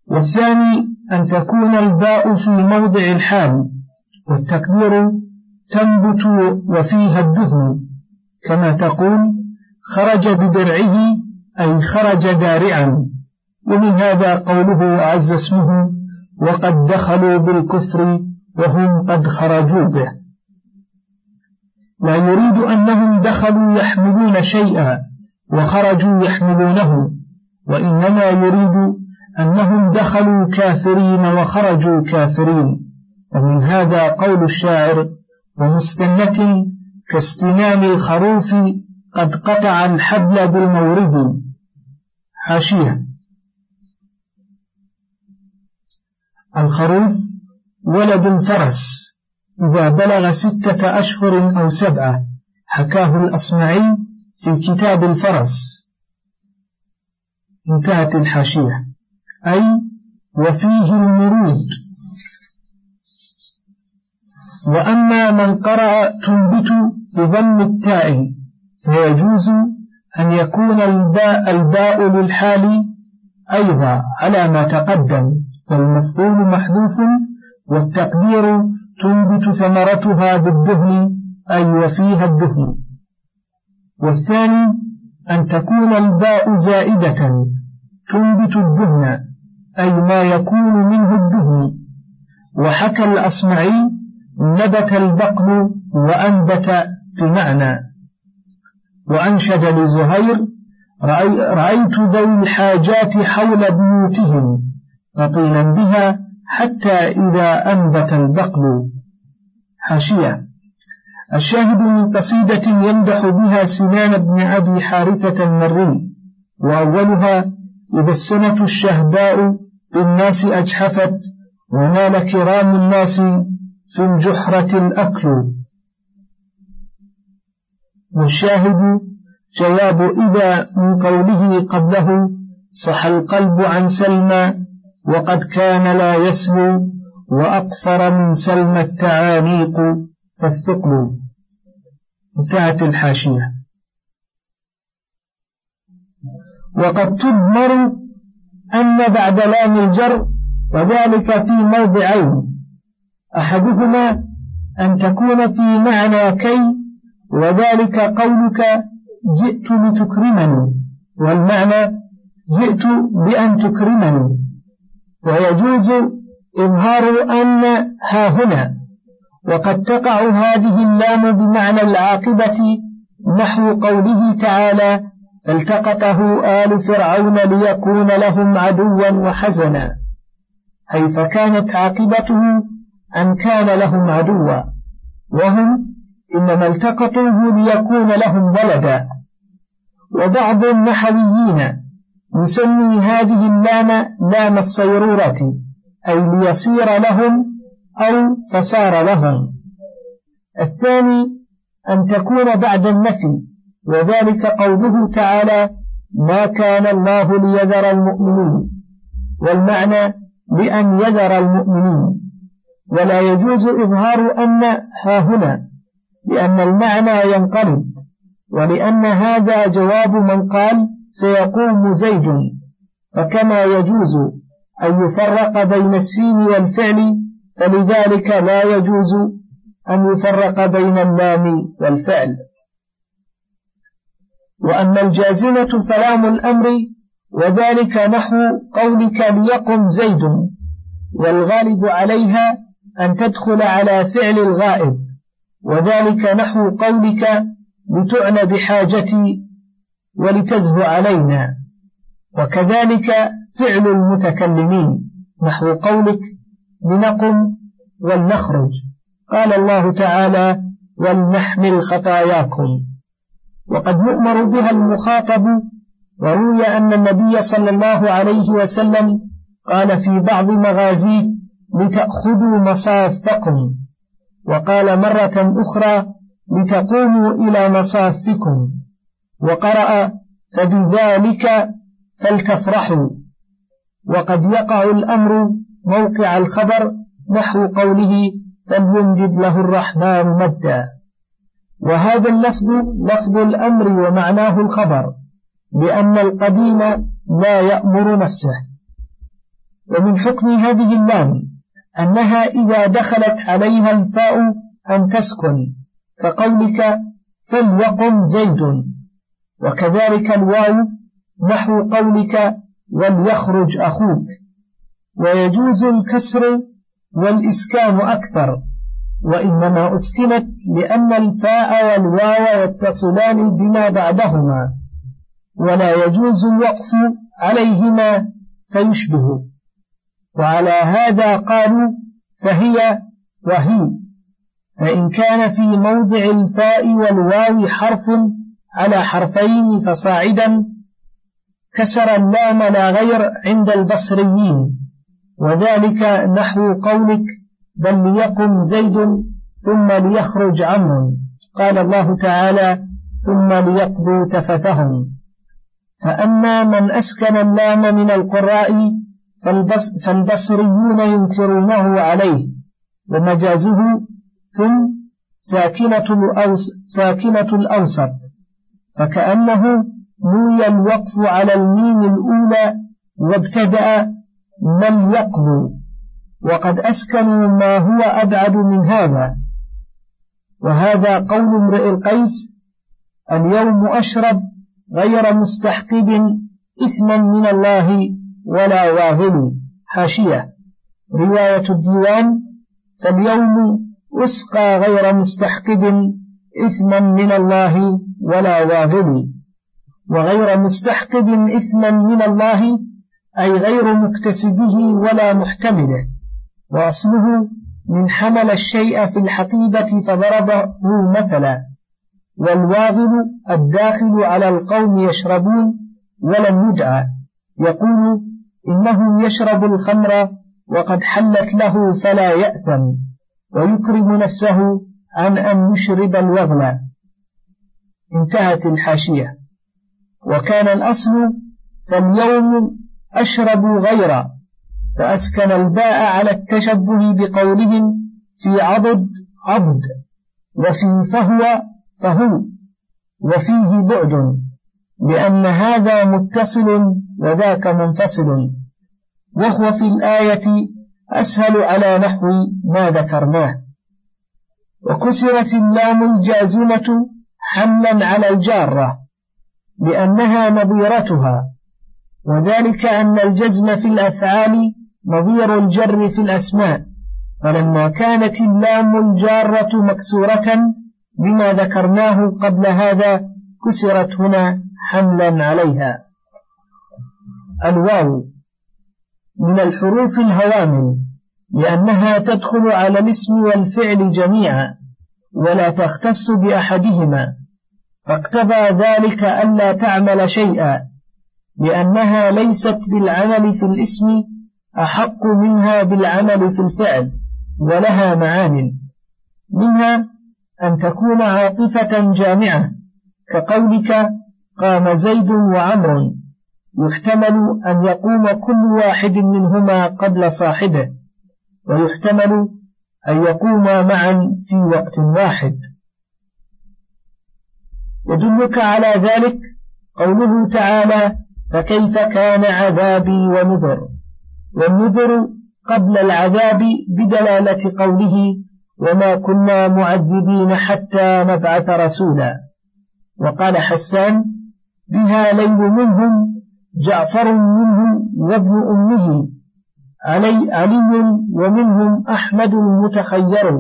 والثاني أن تكون الباء في موضع الحال، والتقدير تنبت وفيها الدهن، كما تقول خرج بدرعه أي خرج دارعا. ومن هذا قوله عز اسمه وقد دخلوا بالكفر وهم قد خرجوا به. لا يريد أنهم دخلوا يحملون شيئا وخرجوا يحملونه، وإنما يريد أنهم دخلوا كافرين وخرجوا كافرين. ومن هذا قول الشاعر ومستنة كاستنان الخروف قد قطع الحبل بالمورد. حاشية: الخروف ولد الفرس إذا بلغ 6 أشهر أو 7، حكاه الأصمعي في كتاب الفرس. انتهت الحاشية. أي وفيه المرود. وأما من قرأ تنبت بضم التاء فيجوز أن يكون الباء للحال أيضا على ما تقدم، والمفعول محذوف، والتقدير تنبت ثمرتها بالدهن أي وفيها الدهن. والثاني أن تكون الباء زائدة تنبت الدهن أي ما يكون منه الدهن. وحكى الأصمعي نبت البقل وأنبت بمعنى. وأنشد لزهير رأيت ذوي الحاجات حول بيوتهم رطيلا بها حتى إذا أنبت البقل. حاشية: الشاهد من قصيدة يمدح بها سنان بن أبي حارثة المري، وأولها إذا السنة الشهداء بالناس أجحفت ونال كرام الناس في الجحرة الأكل. والشاهد جواب إذا من قوله قبله صح القلب عن سلمى وقد كان لا يسلو وأقفر من سلمى التعانيق فالثقل. انتهت الحاشية. وقد تضمر أن بعد لام الجر، وذلك في موضعين: أحدهما أن تكون في معنى كي، وذلك قولك جئت لتكرمني، والمعنى جئت بأن تكرمني. ويجوز إظهار أن ها هنا، وقد تقع هذه اللام بمعنى العاقبة، نحو قوله تعالى فالتقطه آل فرعون ليكون لهم عدوا وحزنا، أي فكانت عاقبته أن كان لهم عدوا، وهم إنما التقطوه ليكون لهم ولدا. وبعض النحويين يسمي هذه اللام لام الصيرورة، أي ليصير لهم أو فصار لهم. الثاني أن تكون بعد النفي، وذلك قوله تعالى ما كان الله ليذر المؤمنين، والمعنى لأن يذر المؤمنين. ولا يجوز إظهار أن ها هنا، لأن المعنى ينقلب، ولأن هذا جواب من قال سيقوم زيد، فكما يجوز أن يفرق بين السين والفعل، فلذلك لا يجوز أن يفرق بين اللام والفعل. وأما الجازمة فلام الأمر، وذلك نحو قولك ليقم زيد، والغالب عليها أن تدخل على فعل الغائب، وذلك نحو قولك لتعنى بحاجتي ولتزهو علينا. وكذلك فعل المتكلمين نحو قولك لنقم ولنخرج. قال الله تعالى ولنحمل خطاياكم. وقد يؤمر بها المخاطب. وروي أن النبي صلى الله عليه وسلم قال في بعض مغازيه لتأخذوا مصافكم، وقال مرة أخرى لتقوموا إلى مصافكم، وقرأ فبذلك فلتفرحوا. وقد يقع الأمر موقع الخبر نحو قوله فليمدد له الرحمن مدا. وهذا اللفظ لفظ الأمر ومعناه الخبر، لأن القديم لا يأمر نفسه. ومن حكم هذه اللام أنها إذا دخلت عليها الفاء أن تسكن، كقولك فليقم زيد، وكذلك الواو نحو قولك وليخرج أخوك. ويجوز الكسر والإسكان أكثر، وإنما أسكنت لأن الفاء والواو يتصلان بما بعدهما، ولا يجوز الوقف عليهما فيشبه. وعلى هذا قالوا فهي وهي، فإن كان في موضع الفاء والواو حرف على حرفين فصاعدا كسر اللام لا غير عند البصريين، وذلك نحو قولك بل ليقم زيد ثم ليخرج عمرو، قال الله تعالى ثم ليقضوا تفثهم. فأما من أسكن اللام من القراء فالبصريون ينكرونه عليه، ومجازه ثم ساكنة الأوسط، فكأنه نوي الوقف على الميم الأولى وابتدأ من يقضوا، وقد أسكنوا ما هو أبعد من هذا. وهذا قول امرئ القيس اليوم أشرب غير مستحقب إثما من الله ولا واغل. حاشية رواية الديوان فاليوم أسقى غير مستحقب إثما من الله ولا واغل، وغير مستحقب إثما من الله أي غير مكتسبه ولا محتمله، وأصله من حمل الشيء في الحقيبة فضربه مثلا. والواغل الداخل على القوم يشربون ولم يدعى، يقول إنه يشرب الخمر وقد حلت له فلا يأثم، ويكرم نفسه عن أن يشرب الوغل. انتهت الحاشية. وكان الأصل فاليوم أشرب غير، فأسكن الباء على التشبه بقولهم في عضد عضد، وفي فهو فهو، وفيه بعد، لأن هذا متصل وذاك منفصل، وهو في الآية أسهل على نحو ما ذكرناه. وكسرت اللام الجازمة حملا على الجارة لأنها نظيرتها، وذلك أن الجزم في الأفعال نظير الجر في الأسماء، فلما كانت اللام الجارة مكسورة بما ذكرناه قبل هذا كسرت هنا حملا عليها. الواو من الحروف الهوامل لأنها تدخل على الاسم والفعل جميعا ولا تختص بأحدهما، فاقتضى ذلك ألا تعمل شيئا، لأنها ليست بالعمل في الاسم أحق منها بالعمل في الفعل، ولها معان، منها أن تكون عاطفة جامعة كقولك قام زيد وعمر، يحتمل أن يقوم كل واحد منهما قبل صاحبه، ويحتمل أن يقوما معا في وقت واحد. يدلك على ذلك قوله تعالى فكيف كان عذابي ونذر، والنذر قبل العذاب بدلالة قوله وما كنا معذبين حتى نبعث رسولا. وقال حسان بها ليل منهم جعفر منهم وابن أمه علي ومنهم أحمد المتخير.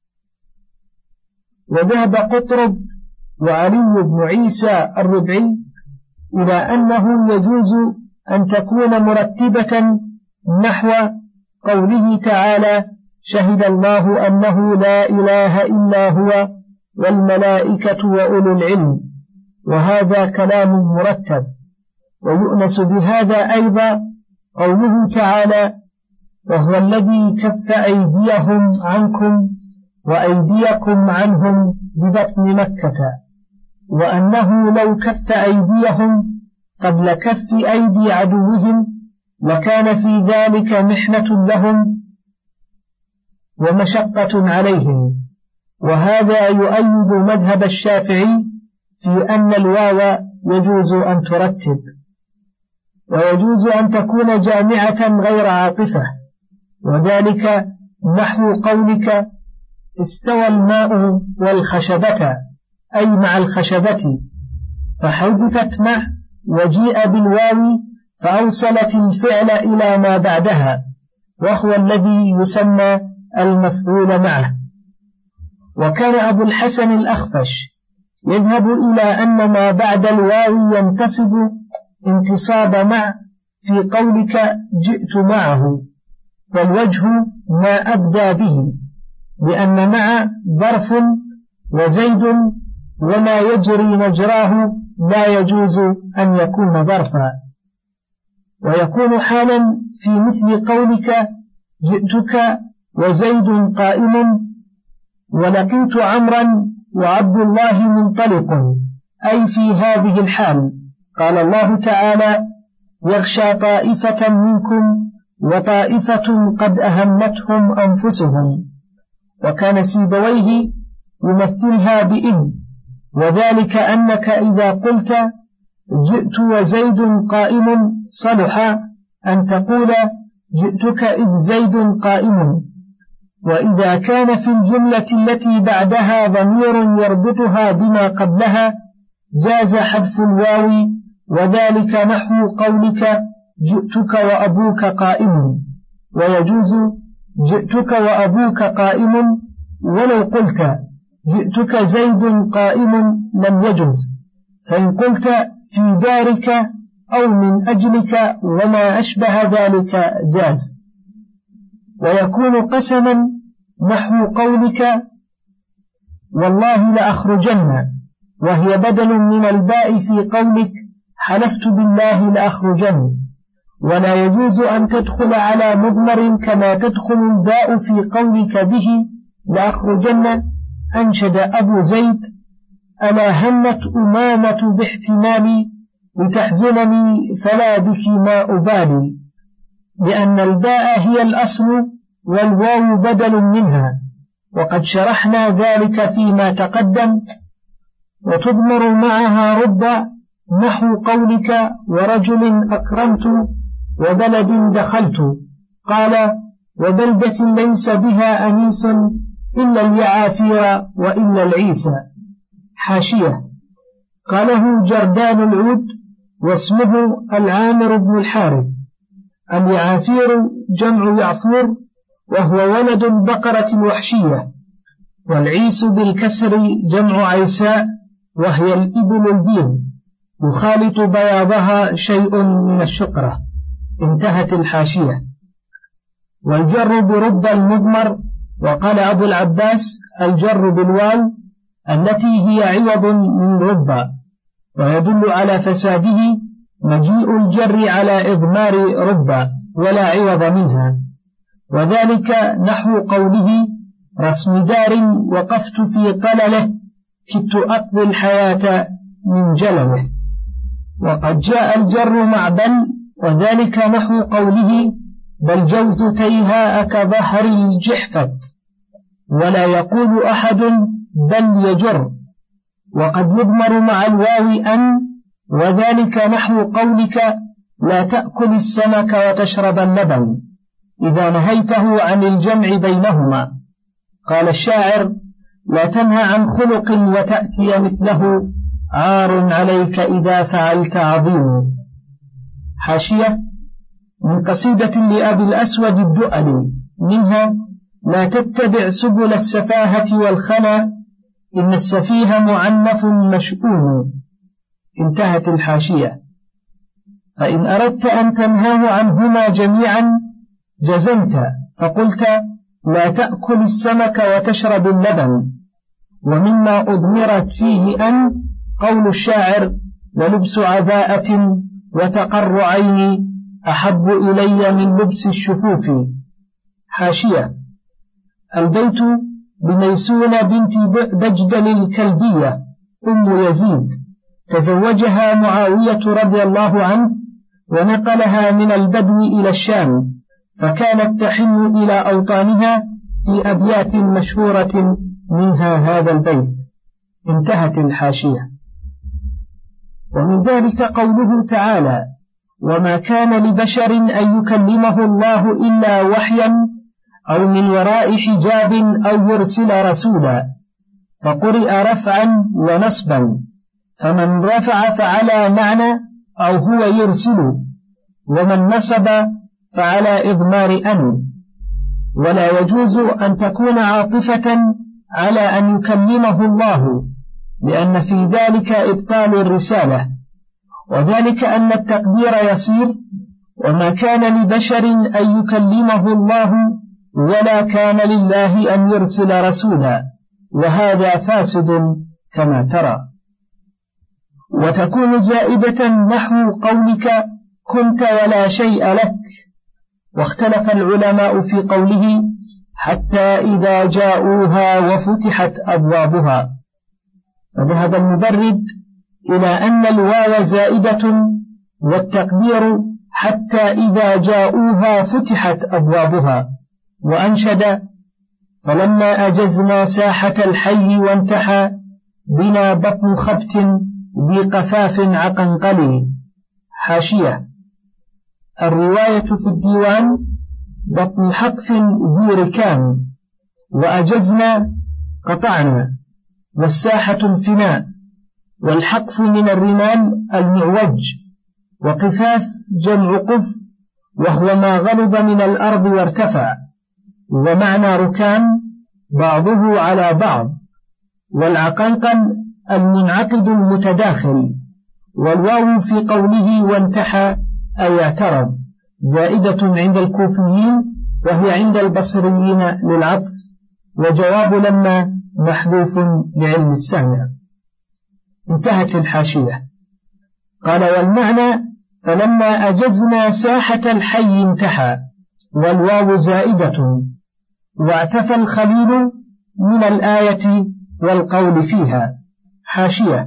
وذهب قطرب وعلي بن عيسى الربعي إلى أنه يجوز أن تكون مرتبة نحو قوله تعالى شهد الله أنه لا إله إلا هو والملائكة وأولو العلم، وهذا كلام مرتب. ويؤنس بهذا أيضا قوله تعالى وهو الذي كف أيديهم عنكم وأيديكم عنهم ببطن مكة، وأنه لو كف أيديهم قبل كف أيدي عدوهم لكان في ذلك محنة لهم ومشقة عليهم. وهذا يؤيد مذهب الشافعي في أن الواو يجوز أن ترتب. ويجوز أن تكون جامعة غير عاطفة، وذلك نحو قولك استوى الماء والخشبة، أي مع الخشبة، فحذفت مع وجيء بالواو فأوصلت الفعل إلى ما بعدها، وهو الذي يسمى المفعول معه. وكان أبو الحسن الأخفش يذهب إلى أن ما بعد الواو ينتصب انتصاب مع في قولك جئت معه، والوجه ما أبدى به، لأن مع ظرف وزيد وما يجري مجراه لا يجوز أن يكون ظرفا، ويكون حالا في مثل قولك جئتك وزيد قائم ولقيت عمرا وعبد الله منطلق، أي في هذه الحال. قال الله تعالى يغشى طائفة منكم وطائفة قد أهمتهم أنفسهم، وكان سيبويه يمثلها بإن، وذلك أنك إذا قلت جئت وزيد قائم صلح أن تقول جئتك إذ زيد قائم. وإذا كان في الجملة التي بعدها ضمير يربطها بما قبلها جاز حذف الواو، وذلك نحو قولك جئتك وأبوك قائم، ويجوز جئتك وأبوك قائم ولو قلت جئتك زيد قائم لم يجوز، فإن قلت في دارك أو من أجلك وما أشبه ذلك جاز. ويكون قسما نحو قولك والله لأخرجن، وهي بدل من الباء في قولك حلفت بالله لأخرجن، ولا يجوز أن تدخل على مضمر كما تدخل الباء في قولك به لأخرجن. أنشد أبو زيد ألا همت أمامة باحتمالي لتحزنني فلا بك ما أبالي، لأن الباء هي الأصل والواو بدل منها، وقد شرحنا ذلك فيما تقدم. وتضمر معها رب نحو قولك ورجل أكرمت وبلد دخلت، قال وبلدة ليس بها أنيس إلا اليعافير وإلا العيسى. حاشية قاله جردان العود واسمه العامر بن الحارث. اليعافير جمع يعفور وهو ولد البقرة الوحشية، والعيس بالكسر جمع عيساء وهي الإبل البيض يخالط بياضها شيء من الشقرة. انتهت الحاشية. والجر برب المضمر، وقال أبو العباس الجر بالواو التي هي عوض من رب، ويدل على فساده مجيء الجر على إضمار رب ولا عوض منها، وذلك نحو قوله رسم دار وقفت في طلله كدت أقضي الحياة من جلله. وقد جاء الجر مع بل، وذلك نحو قوله بل جوز تيهاءك ظهر الجحفة، ولا يقول أحد بل يجر. وقد يضمر مع الواو أن، وذلك نحو قولك لا تأكل السمك وتشرب اللبن إذا نهيته عن الجمع بينهما. قال الشاعر لا تنهى عن خلق وتأتي مثله عار عليك إذا فعلت عظيم. حاشية من قصيدة لأبي الأسود الدؤلي، منها لا تتبع سبل السفاهة والخنا إن السفيه معنف مشؤوم. انتهت الحاشية. فإن أردت أن تنهاه عنهما جميعا جزمت فقلت لا تأكل السمك وتشرب اللبن. ومما أضمرت فيه أن قول الشاعر للبس عباءة وتقر عيني أحب إلي من لبس الشفوف. حاشية البيت بميسونة بنت بجدل الكلبية أم يزيد، تزوجها معاوية رضي الله عنه ونقلها من البدو إلى الشام، فكانت تحن إلى أوطانها في أبيات مشهورة منها هذا البيت. انتهت الحاشية. ومن ذلك قوله تعالى وما كان لبشر أن يكلمه الله إلا وحيا أو من وراء حجاب أو يرسل رسولا، فقرئ رفعا ونصبا، فمن رفع فعلى معنى أو هو يرسل، ومن نصب فعلى إضمار أن. ولا يجوز أن تكون عاطفة على أن يكلمه الله، لأن في ذلك إبطال الرسالة، وذلك أن التقدير يصير وما كان لبشر أن يكلمه الله ولا كان لله أن يرسل رسولا، وهذا فاسد كما ترى. وتكون زائدة نحو قولك كنت ولا شيء لك. واختلف العلماء في قوله حتى إذا جاءوها وفتحت أبوابها، فذهب المبرد إلى أن الواو زائدة والتقدير حتى إذا جاءوها فتحت أبوابها، وأنشد فلما أجزنا ساحة الحي وانتحى بنا بطن خبت ذي قفاف عقنقلي. حاشية: الرواية في الديوان بطن حقف ذي ركام، وأجزنا قطعنا، والساحة الفناء، والحقف من الرمال المعوج، وقفاف جمع قف وهو ما غلظ من الأرض وارتفع، ومعنى ركام بعضه على بعض، والعقنقل المنعقد المتداخل. والواو في قوله وانتحى أي اعترض زائدة عند الكوفيين، وهي عند البصريين للعطف، وجواب لما محذوف لعلم السامع. انتهت الحاشية. قال والمعنى فلما أجزنا ساحة الحي انتحى، والواو زائدة، واعتفى الخليل من الآية والقول فيها. حاشية: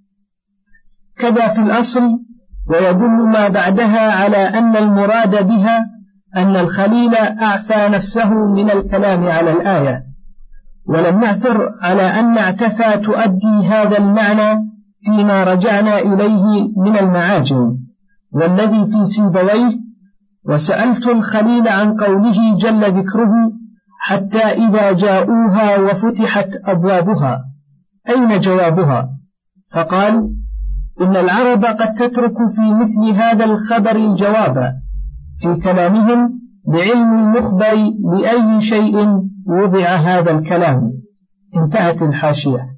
كذا في الأصل، ويدل ما بعدها على أن المراد بها أن الخليل أعفى نفسه من الكلام على الآية، ولم نعثر على أن اعتفى تؤدي هذا المعنى فيما رجعنا إليه من المعاجم، والذي في سيبويه وسألت الخليل عن قوله جل ذكره حتى إذا جاءوها وفتحت أبوابها، أين جوابها؟ فقال إن العرب قد تترك في مثل هذا الخبر الجواب في كلامهم بعلم المخبر بأي شيء وضع هذا الكلام. انتهت الحاشية.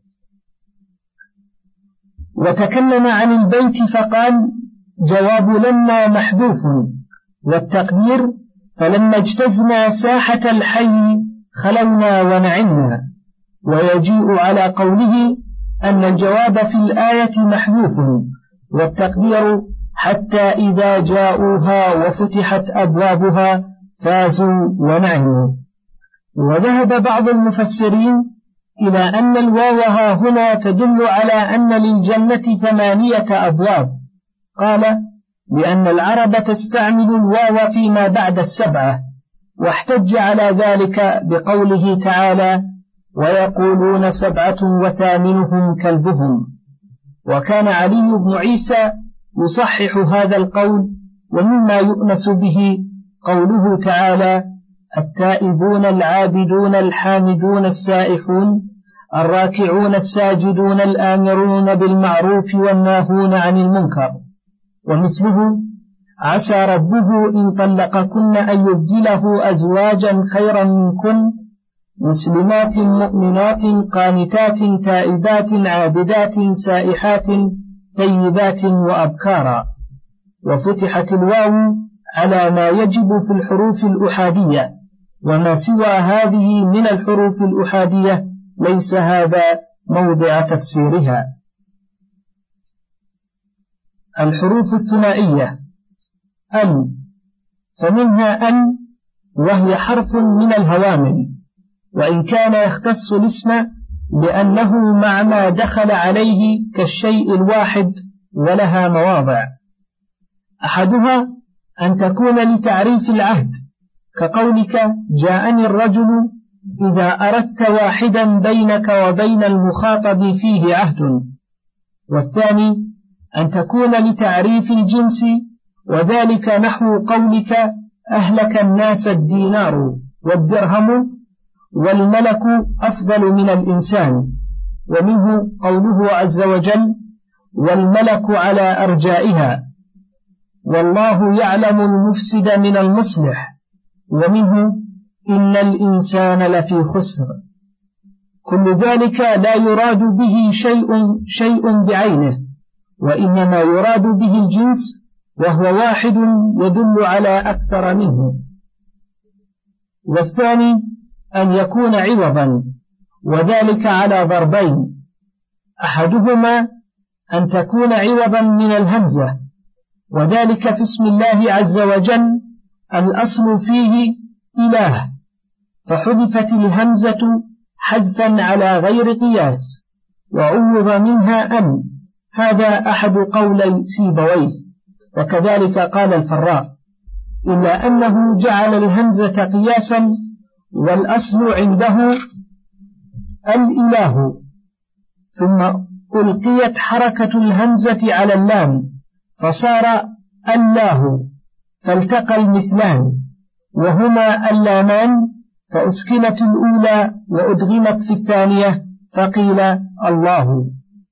وتكلم عن البيت فقال جواب لما محذوف، والتقدير فلما اجتزنا ساحة الحي خلونا ونعمنا. ويجيء على قوله أن الجواب في الآية محذوف، والتقدير حتى إذا جاءوها وفتحت أبوابها فازوا ونعموا. وذهب بعض المفسرين إلى أن الواو هنا تدل على أن للجنة 8 أبواب. قال لأن العرب تستعمل الواو فيما بعد 7، واحتج على ذلك بقوله تعالى ويقولون 7 وثامنهم كلبهم. وكان علي بن عيسى يصحح هذا القول، ومما يؤنس به قوله تعالى التائبون العابدون الحامدون السائحون الراكعون الساجدون الآمرون بالمعروف والناهون عن المنكر. ومثله عسى ربه إن طلقكن أن يبدله أزواجا خيرا منكن مسلمات مؤمنات قانتات تائبات عابدات سائحات طيبات وأبكارا. وفتحت الواو على ما يجب في الحروف الأحادية، وما سوى هذه من الحروف الأحادية ليس هذا موضع تفسيرها. الحروف الثنائية أن، فمنها أن وهي حرف من الهوامل، وإن كان يختص الاسم لأنه مع ما دخل عليه كالشيء الواحد، ولها مواضع. أحدها أن تكون لتعريف العهد، كقولك جاءني الرجل إذا أردت واحدا بينك وبين المخاطب فيه عهد. والثاني أن تكون لتعريف الجنس، وذلك نحو قولك أهلك الناس الدينار والدرهم والملك أفضل من الإنسان، ومنه قوله عز وجل والملك على أرجائها، والله يعلم المفسد من المصلح، ومنه إن الإنسان لفي خسر. كل ذلك لا يراد به شيء بعينه، وإنما يراد به الجنس، وهو واحد يدل على أكثر منه. والثاني أن يكون عوضا، وذلك على ضربين: أحدهما أن تكون عوضا من الهمزة، وذلك في اسم الله عز وجل الأصل فيه إله، فحذفت الهمزة حذفا على غير قياس، وعوض منها أن، هذا أحد قولي سيبويه، وكذلك قال الفراء، إلا أنه جعل الهمزة قياسا، والأصل عنده الإله، ثم ألقيت حركة الهمزة على اللام فصار الله، فالتقى المثلان وهما اللامان، فأسكنت الأولى وأدغمت في الثانية فقيل الله.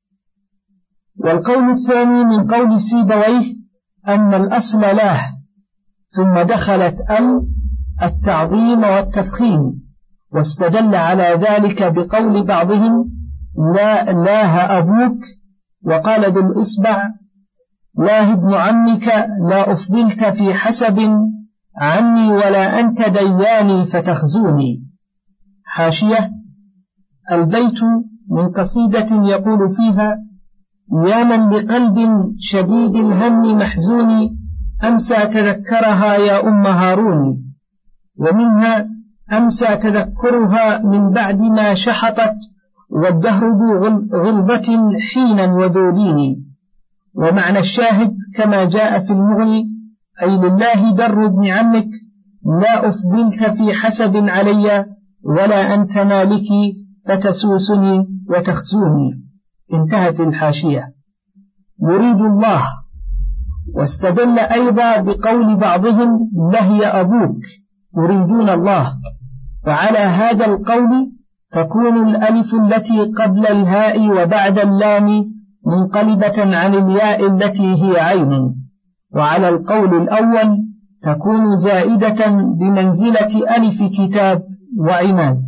والقول الثاني من قول سيبويه أن الأصل لاه، ثم دخلت التعظيم والتفخيم، واستدل على ذلك بقول بعضهم لا لاه أبوك، وقال ذو الإصبع لاه ابن عمك، لا أفضلت في حسب عني ولا أنت دياني فتخزوني. حاشية: البيت من قصيدة يقول فيها يا من لقلب شديد الهم محزون، أمسى تذكرها يا أم هارون، ومنها أمسى تذكرها من بعد ما شحطت، والدهر ذو غلبة حينا وذولين. ومعنى الشاهد كما جاء في المغني أي لله در ابن عمك، لا أفضلت في حسب علي ولا أنت مالكي فتسوسني وتخزوني. انتهت الحاشية. يريد الله. واستدل أيضا بقول بعضهم لهي أبوك يريدون الله، فعلى هذا القول تكون الألف التي قبل الهاء وبعد اللام منقلبة عن الياء التي هي عين، وعلى القول الأول تكون زائدة بمنزلة ألف كتاب وعماد.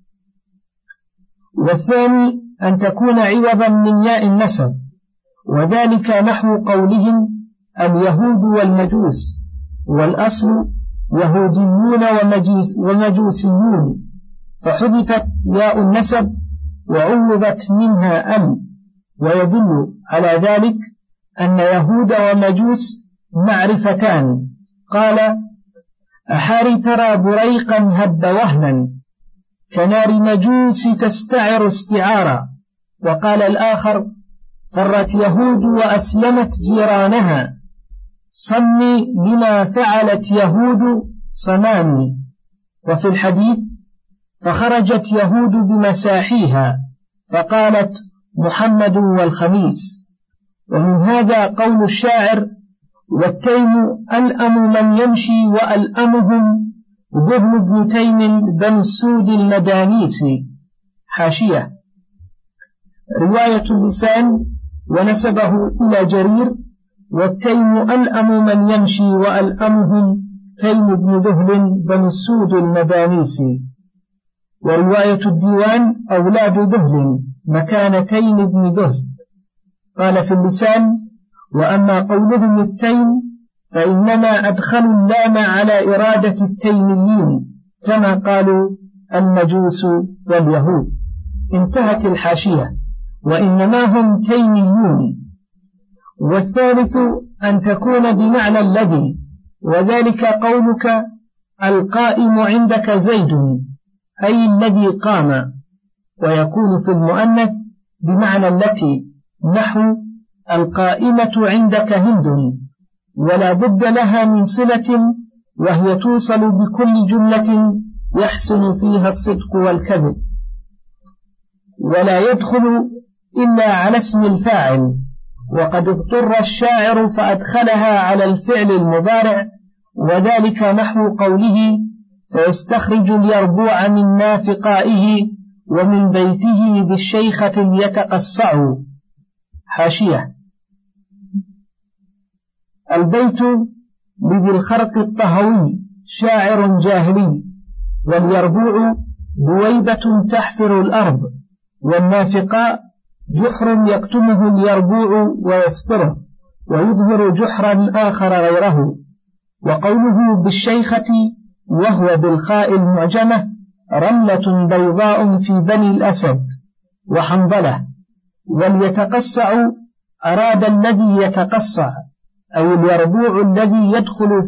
والثاني أن تكون عوضا من ياء النسب، وذلك نحو قولهم اليهود والمجوس، والأصل يهوديون ومجوسيون، فحذفت ياء النسب وعوضت منها أن، ويدل على ذلك أن يهود ومجوس معرفتان. قال أحاري ترى بريقا هب وهنا، كنار مجوس تستعر استعارا. وقال الآخر فرت يهود وأسلمت جيرانها، صمي لما فعلت يهود صنامي. وفي الحديث فخرجت يهود بمساحيها فقالت محمد والخميس. ومن هذا قول الشاعر والتيم ألأم من يمشي وألأمهم ذهن ابن تيم بن السود المدانيسي. حاشية: رواية اللسان ونسبه إلى جرير، والتيم ألأم من يمشي وألأمهم تيم بن ذهل بن السود المدانيسي. ورواية الديوان أولاد ذهل مكان تيم بن ذهل. قال في اللسان وأما قولهم التيم فإنما أدخلوا اللام على إرادة التيميين كما قالوا المجوس واليهود. انتهت الحاشية. وإنما هم تيميون. والثالث أن تكون بمعنى الذي، وذلك قولك القائم عندك زيد أي الذي قام، ويكون في المؤنث بمعنى التي، نحو القائمة عندك هند، ولا بد لها من صلة وهي توصل بكل جملة يحسن فيها الصدق والكذب، ولا يدخل إلا على اسم الفاعل، وقد اضطر الشاعر فأدخلها على الفعل المضارع، وذلك نحو قوله فيستخرج اليربوع من نافقائه ومن بيته بالشيخة يتقصع. حاشية: البيت لذي الخرق الطهوي شاعر جاهلي، واليربوع بويبة تحفر الأرض، والنافقاء جحر يكتمه اليربوع ويستره ويظهر جحرا آخر غيره. وقوله بالشيخة وهو بالخاء المعجمة رملة بيضاء في بني الأسد وحنظلة. واليتقصع أراد الذي يتقصع، أو اليربوع الذي يدخل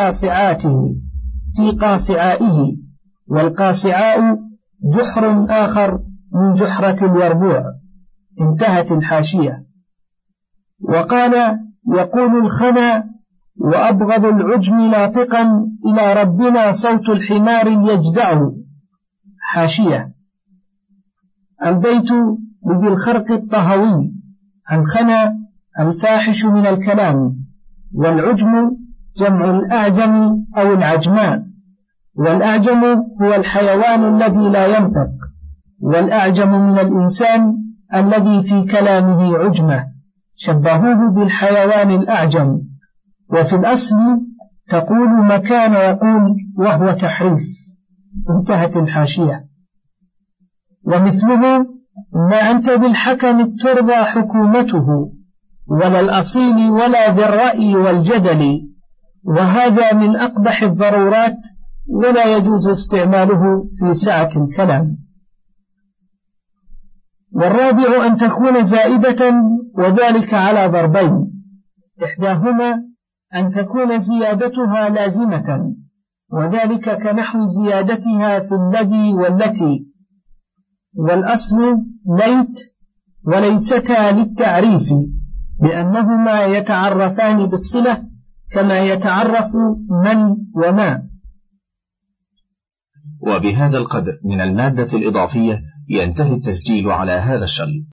في قاصعائه، والقاصعاء جحر آخر من جحرة اليربوع. انتهت الحاشية. وقال يقول الخنا وأبغض العجم ناطقا إلى ربنا صوت الحمار يجدع. حاشية: البيت لذي الخرق الطهوي عن خنا الفاحش من الكلام، والعجم جمع الأعجم أو العجماء، والأعجم هو الحيوان الذي لا ينطق، والأعجم من الإنسان الذي في كلامه عجمة، شبهوه بالحيوان الأعجم. وفي الأصل تقول مكان يقول وهو تحريف. انتهت الحاشية. ومثله ما أنت بالحكم ترضى حكومته، ولا الأصيل ولا ذي الرأي والجدل، وهذا من أقبح الضرورات، ولا يجوز استعماله في سعة الكلام. والرابع أن تكون زائدة، وذلك على ضربين: إحداهما أن تكون زيادتها لازمة، وذلك كنحو زيادتها في الذي والتي، والأصل ليت وليستا للتعريف، لأنهما يتعرفان بالصلة كما يتعرف من وما. وبهذا القدر من المادة الإضافية ينتهي التسجيل على هذا الشريط.